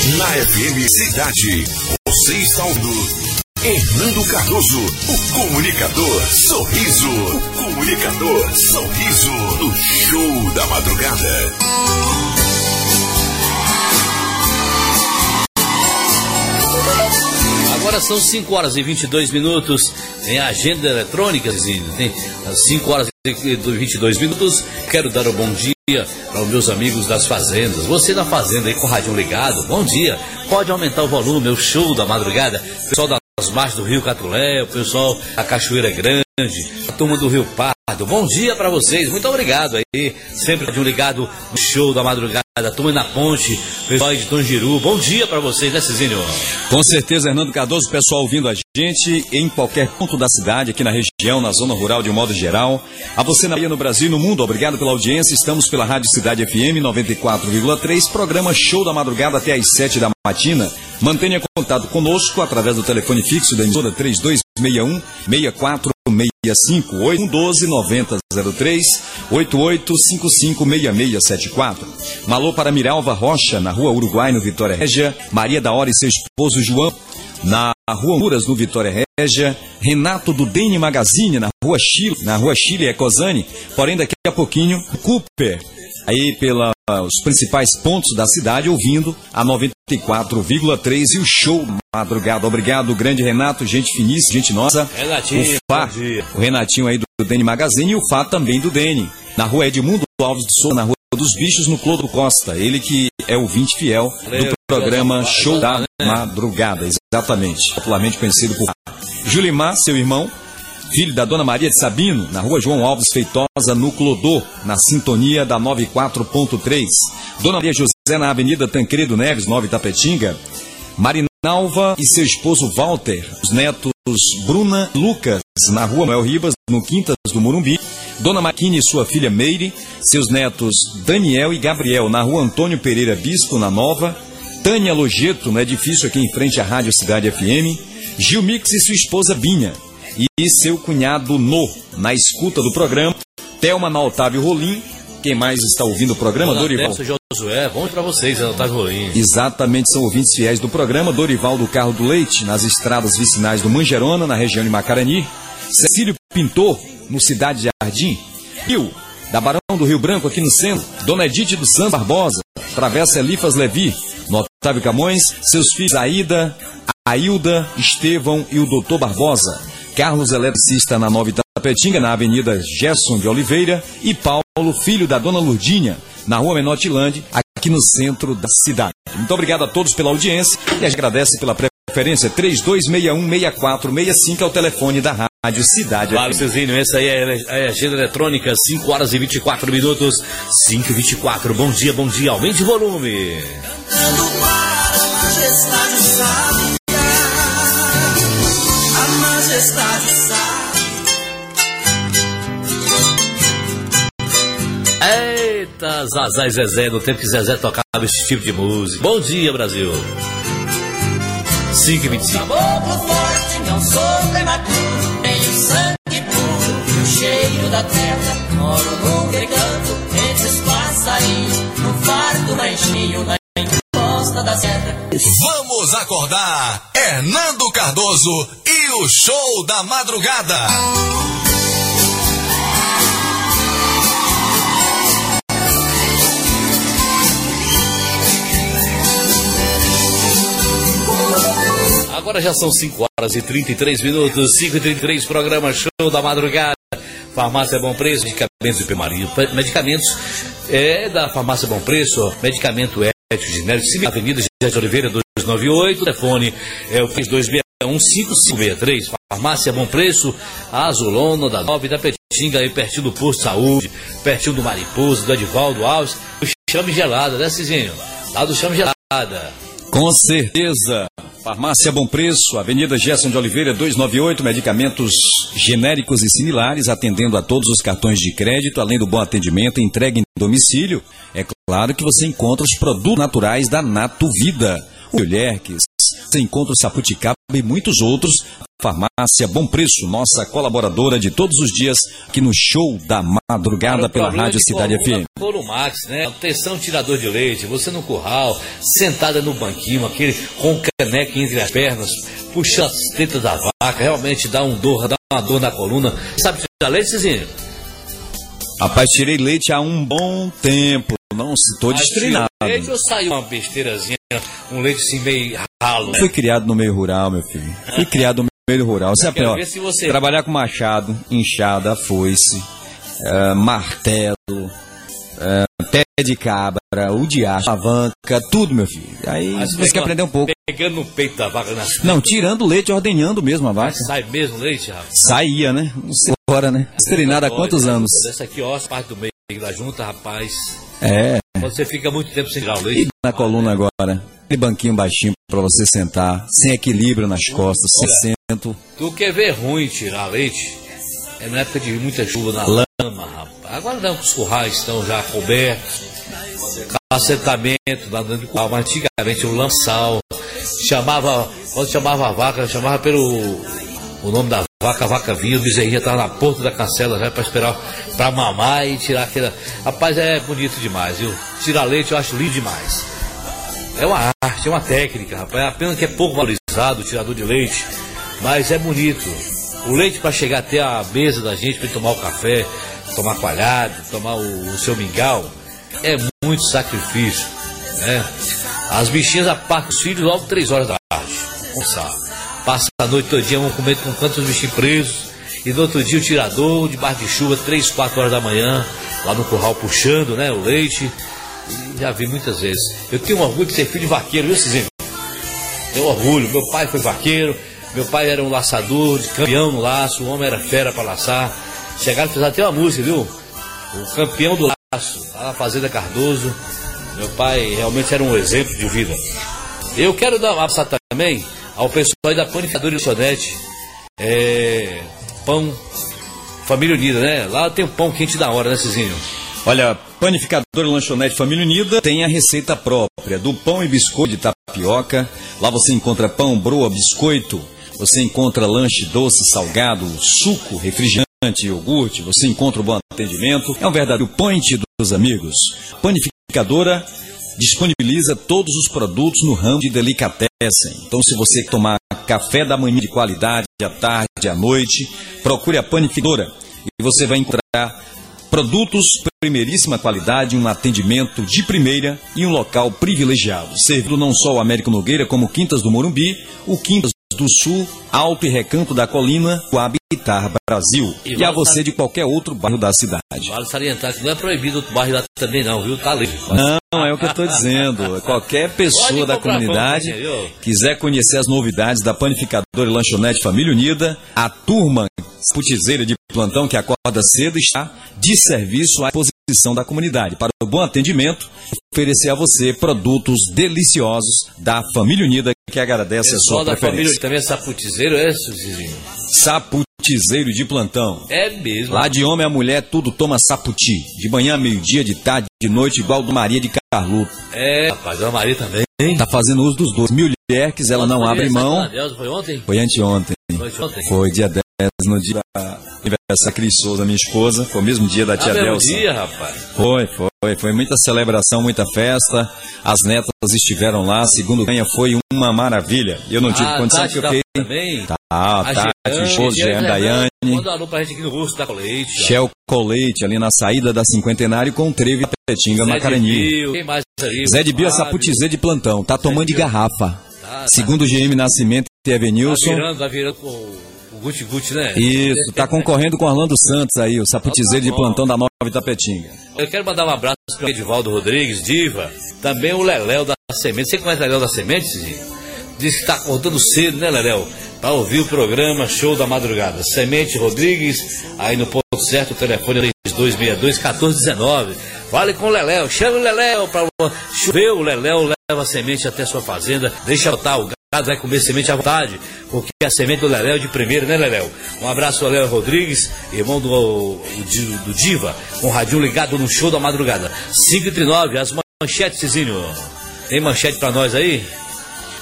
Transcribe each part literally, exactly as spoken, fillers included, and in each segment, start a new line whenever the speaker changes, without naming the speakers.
Na F M Cidade, você está ouvindo Hernando Cardoso, o comunicador Sorriso. O comunicador Sorriso, do Show da Madrugada.
Agora são cinco horas e vinte e dois minutos. Tem a agenda eletrônica, tem cinco horas e vinte e dois minutos. Quero dar um bom dia para os meus amigos das fazendas. Você da fazenda aí com o rádio ligado, bom dia. Pode aumentar o volume, é o Show da Madrugada. Pessoal das margens do Rio Catulé, o pessoal da Cachoeira Grande, a turma do Rio Pardo. Bom dia para vocês, muito obrigado aí. Sempre de um ligado no Show da Madrugada. A turma na Ponte, pessoal de Tongiru. Bom dia para vocês, né, Cizinho?
Com certeza, Hernando Cardoso, pessoal ouvindo a gente em qualquer ponto da cidade, aqui na região, na zona rural de um modo geral. A você na Bahia, no Brasil e no mundo, obrigado pela audiência. Estamos pela Rádio Cidade F M noventa e quatro vírgula três, programa Show da Madrugada até às sete da matina. Mantenha contato conosco através do telefone fixo da emissora três dois seis um, seis quatro seis cinco, oito um dois, nove zero zero três, oito oito cinco cinco, seis seis sete quatro. Um alô para Miralva Rocha, na Rua Uruguai, no Vitória Régia. Maria da Hora e seu esposo João, na Rua Muras, no Vitória Régia. Renato do Dene Magazine, na Rua Chile, na Rua Chile Ecosane. Porém, daqui a pouquinho, Cooper, aí pelos principais pontos da cidade, ouvindo a noventa e quatro vírgula três e o Show da Madrugada. Obrigado, grande Renato, gente finíssima, gente nossa.
Renatinho,
o Fá, o Renatinho aí do Dene Magazine e o Fá também do Dene. Na Rua Edmundo Alves de Souza, na Rua dos Bichos, no Clodo Costa. Ele que é ouvinte fiel do programa Show da Madrugada, exatamente, popularmente conhecido por Julimar, seu irmão, filho da Dona Maria de Sabino, na Rua João Alves Feitosa, no Clodô, na sintonia da noventa e quatro ponto três. Dona Maria José, na Avenida Tancredo Neves, Nova Itapetinga. Marinalva e seu esposo Walter, os netos Bruna e Lucas, na Rua Manuel Ribas, no Quintas do Morumbi. Dona Maquine e sua filha Meire, seus netos Daniel e Gabriel, na Rua Antônio Pereira Bispo, na Nova. Tânia Logeto, no edifício aqui em frente à Rádio Cidade F M. Gilmix e sua esposa Binha. E seu cunhado No, na escuta do programa. Thelma na Otávio Rolim. Quem mais está ouvindo o programa?
Olá,
Dorival.
Josué, bom para vocês, Otávio Rolim.
Exatamente, são ouvintes fiéis do programa. Dorival do Carro do Leite, nas estradas vicinais do Mangerona, na região de Macarani. Cecílio Pintor, no Cidade Jardim. Rio, da Barão do Rio Branco, aqui no centro. Dona Edith do Santos Barbosa, Travessa Elifas Levi, no Otávio Camões. Seus filhos Aida, Ailda, Estevão e o doutor Barbosa. Carlos Eletricista, na Nova Itapetinga, na Avenida Gerson de Oliveira. E Paulo, filho da Dona Lurdinha, na Rua Menotilândia, aqui no centro da cidade. Muito obrigado a todos pela audiência e agradece pela preferência. Três dois seis um, seis quatro seis cinco é o telefone da Rádio Cidade.
Claro, Cezinho, essa aí é a agenda eletrônica, cinco horas e vinte e quatro minutos, cinco e vinte e quatro. Bom dia, bom dia, aumente o volume.
Cantando para a majestade sábia, a majestade sábia.
Eita, Zazá e Zezé, no tempo que Zezé tocava esse tipo de música. Bom dia, Brasil. cinco e vinte e cinco.
Caboclo forte, não sou prematuro, tenho sangue puro e o cheiro da terra. Moro num recanto, entre os passarinhos, no fardo ranchinho, na encosta da serra.
Vamos acordar, Hernando Cardoso e o Show da Madrugada.
Agora já são cinco horas e trinta e três minutos, cinco e trinta e três, programa Show da Madrugada. Farmácia Bom Preço, medicamentos de primário, medicamentos é da Farmácia Bom Preço, medicamento ético genérico, Avenida José de Oliveira duzentos e noventa e oito, telefone é o três dois seis um, cinco cinco seis três. Farmácia Bom Preço, Azulona da Nova Itapetinga, aí pertinho do Posto de Saúde, pertinho do Mariposa, do Edivaldo Alves, do Chame Gelada, né, Cizinho? Lá do Chame Gelada.
Com certeza. Farmácia Bom Preço, Avenida Gerson de Oliveira duzentos e noventa e oito, medicamentos genéricos e similares, atendendo a todos os cartões de crédito, além do bom atendimento, entrega em domicílio. É claro que você encontra os produtos naturais da Nato Vida. O Lherques, encontra o Saputicaba e muitos outros. Farmácia Bom Preço, nossa colaboradora de todos os dias aqui no Show da Madrugada pela Rádio Cidade F M.
Columax, né? Atenção, tirador de leite, você no curral, sentada no banquinho, aquele com o caneco entre as pernas, puxando as tetas da vaca, realmente dá um dor, dá uma dor na coluna. Sabe tirar leite, Cizinho?
Rapaz, tirei leite há um bom tempo, não estou destreinado.
Leite ou saiu uma besteirazinha, um leite assim meio ralo, né?
Fui criado no meio rural, meu filho. Fui criado no meio rural. Você aprendeu?
Você...
Trabalhar com machado, enxada, foice, uh, martelo, uh, pé de cabra, o diacho, alavanca, tudo, meu filho. Aí
Mas
você quer aprender um pouco.
Pegando no peito da vaca. Na...
Não, tirando o leite, ordenhando mesmo a vaca.
Sai mesmo leite, rapaz?
Saía, né? Não sei agora, né? Treinado há quantos anos?
Essa aqui, ó, a parte do meio da junta, rapaz.
É.
Você fica muito tempo sem tirar o leite.
E na coluna agora, aquele banquinho baixinho pra você sentar, sem equilíbrio nas costas, sem assento.
Tu quer ver ruim tirar leite? É na época de muita chuva na lama, rapaz. Agora não, os currais estão já cobertos. Assentamento lá dentro do curral. Mas antigamente o lançal. Chamava, quando chamava a vaca, chamava pelo o nome da vaca, a vaca vinha, o bezerrinho estava na porta da cancela já para esperar para mamar e tirar aquela. Rapaz, é bonito demais, viu? Tirar leite eu acho lindo demais. É uma arte, é uma técnica, rapaz. É apenas que é pouco valorizado o tirador de leite, mas é bonito. O leite para chegar até a mesa da gente, para tomar o café, tomar coalhado, tomar o, o seu mingau, é muito sacrifício, né? As bichinhas apartam os filhos logo três horas da tarde, com sal. Passa a noite todinha, vão comer com tantos bichinhos presos. E no outro dia o tirador, debaixo de chuva, três, quatro horas da manhã, lá no curral puxando, né, o leite. E já vi muitas vezes. Eu tenho um orgulho de ser filho de vaqueiro, viu, Cizinho? Tenho orgulho. Meu pai foi vaqueiro, meu pai era um laçador, campeão no laço, o homem era fera para laçar. Chegaram a fazer até uma música, viu? O campeão do laço, lá na Fazenda Cardoso. Meu pai realmente era um exemplo de vida. Eu quero dar um abraço também ao pessoal aí da Panificadora e Lanchonete. É, pão, Família Unida, né? Lá tem um pão quente da hora, né, Cizinho?
Olha, Panificadora e Lanchonete Família Unida tem a receita própria do pão e biscoito de tapioca. Lá você encontra pão, broa, biscoito. Você encontra lanche doce, salgado, suco, refrigerante, iogurte. Você encontra o bom atendimento. É um verdadeiro point dos amigos. Panificadora disponibiliza todos os produtos no ramo de delicatessen. Então, se você tomar café da manhã de qualidade, à tarde, à noite, procure a Panificadora e você vai encontrar produtos de primeiríssima qualidade, um atendimento de primeira e um local privilegiado. Servindo não só o Américo Nogueira, como Quintas do Morumbi, o Quintas do Sul, Alto e Recanto da Colina, o Habitar Brasil. E, e a você de qualquer outro bairro da cidade.
Vale salientar que não é proibido outro bairro lá também não, viu? Tá livre.
Não, é o que eu estou dizendo. Qualquer pessoa da comunidade quiser conhecer as novidades da Panificadora e Lanchonete Família Unida, a turma putizeira de plantão que acorda cedo está de serviço à disposição da comunidade para o bom atendimento, oferecer a você produtos deliciosos da Família Unida que agradece a sua
da
preferência.
Família também é saputizeiro, é, Cizinho?
Saputizeiro de plantão.
É mesmo.
Lá de homem a mulher tudo toma saputi. De manhã, meio-dia, de tarde, de noite, igual do Maria de Carluto.
É, rapaz, a Maria também.
Tá fazendo uso dos dois. Mil Lerques, ela não abre mão.
Foi ontem?
Foi anteontem.
Foi ontem?
Foi dia dez, no dia da aniversário da Cris Souza, minha esposa. Foi o mesmo dia da tia
ah,
Delsa.
dia, rapaz.
Foi, foi. Foi muita celebração, muita festa. As netas estiveram lá. Segundo ganha, foi uma maravilha. Eu não tive
ah,
condição
Tati
que eu fiquei.
Também?
Tá, Tati, esposa, Jean, Daiane.
Manda um alô pra gente aqui no rosto da Colete.
Shell Colete, ali na saída da Cinquentenário com o Trevo e Petinga, Macarani.
Quem mais ali?
Zé de Bia Saputizê de plantão. Tá tomando de garrafa. Tá, Segundo o G M Nascimento e Evenilson.
Tá virando, tá virando com o Guti Guti, né?
Isso, tá concorrendo com o Orlando Santos aí, o saputizeiro de plantão da Nova Itapetinga.
Eu quero mandar um abraço para o Edivaldo Rodrigues, Diva, também o Leléo da Semente. Você conhece o Leléo da Semente, Cizinho? Diz que tá acordando cedo, né, Leléo? Para ouvir o programa Show da Madrugada. Semente Rodrigues, aí no ponto certo, o telefone é três dois seis dois, um quatro um nove. Fale com o Leléo, chame o Leléo para chover. O Leléo leva a semente até sua fazenda, deixa botar o gado, vai comer semente à vontade, porque a semente do Leléo é de primeira, né, Leléo? Um abraço ao Léo Rodrigues, irmão do, o, do Diva, com o radinho ligado no Show da Madrugada. cinco e trinta e nove, as manchetes, Cizinho. Tem manchete para nós aí?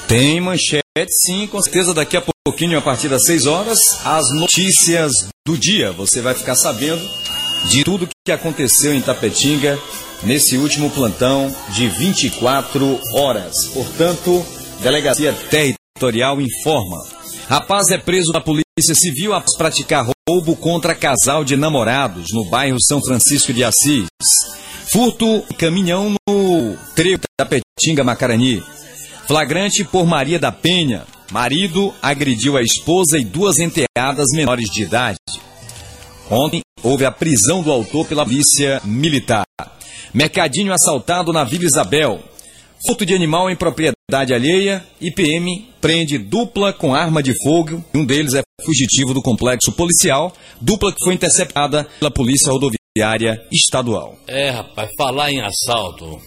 Tem manchete, sim, com certeza. Daqui a pouquinho, a partir das seis horas, as notícias do dia. Você vai ficar sabendo de tudo que aconteceu em Tapetinga nesse último plantão de vinte e quatro horas. Portanto, Delegacia Territorial informa. Rapaz é preso da Polícia Civil após praticar roubo contra casal de namorados no bairro São Francisco de Assis. Furto em caminhão no trevo da Tapetinga, Macarani. Flagrante por Maria da Penha. Marido agrediu a esposa e duas enteadas menores de idade. Ontem houve a prisão do autor pela polícia militar. Mercadinho assaltado na Vila Isabel. Furto de animal em propriedade alheia. I P M prende dupla com arma de fogo. Um deles é fugitivo do complexo policial. Dupla que foi interceptada pela Polícia Rodoviária Estadual.
É, rapaz, falar em assalto.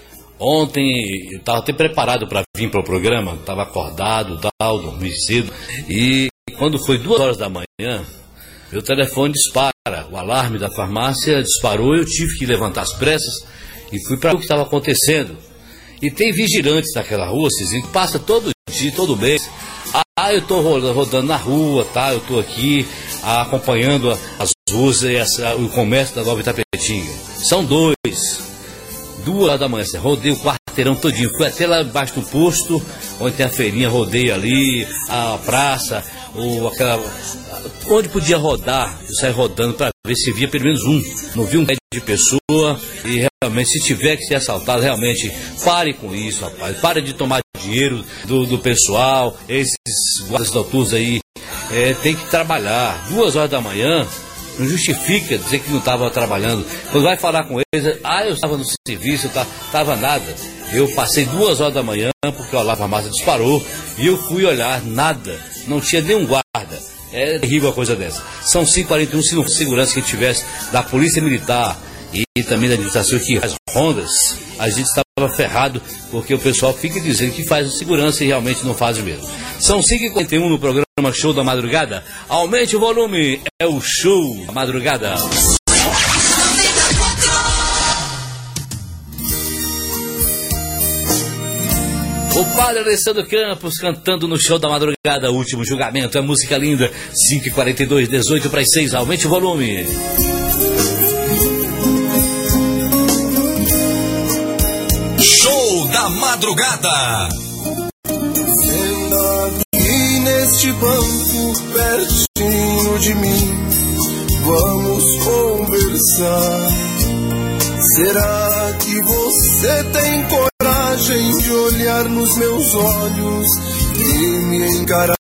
Ontem eu estava até preparado para vir para o programa. Estava acordado, tal, dormi cedo. E quando foi duas horas da manhã, meu telefone dispara. O alarme da farmácia disparou. Eu tive que levantar as pressas e fui para ver o que estava acontecendo. E tem vigilantes naquela rua, Cizinho, que passa todo dia, todo mês. Ah, eu estou rodando na rua, tá? Eu estou aqui ah, acompanhando as ruas e essa, o comércio da Nova Itapetinga. São dois. Duas horas da manhã, rodei o quarteirão todinho. Fui até lá embaixo do posto, onde tem a feirinha, rodei ali, a praça, ou aquela... onde podia rodar, eu saí rodando para ver se via pelo menos um. Não vi um pé de pessoa. E realmente, se tiver que ser assaltado, realmente, pare com isso, rapaz. Pare de tomar dinheiro do, do pessoal. Esses guardas noturnos aí é, tem que trabalhar. Duas horas da manhã, não justifica dizer que não estava trabalhando. Quando vai falar com eles, ah, eu estava no serviço, eu estava nada. Eu passei duas horas da manhã, porque a farmácia disparou, e eu fui olhar, nada. Não tinha nenhum guarda. É terrível a coisa dessa. São cinco e quarenta e um, se não fosse segurança que tivesse da Polícia Militar e, e também da administração que faz rondas, a gente estava ferrado, porque o pessoal fica dizendo que faz segurança e realmente não faz mesmo. São cinco e quarenta e um no programa Show da Madrugada. Aumente o volume, é o Show da Madrugada. O padre Alessandro Campos cantando no Show da Madrugada, Último Julgamento, é música linda. Cinco e quarenta e dois, dezoito para as seis, aumente o volume.
Show da Madrugada.
Sentado aqui neste banco, pertinho de mim, vamos conversar. Será que você tem coragem de olhar nos meus olhos e me encarar?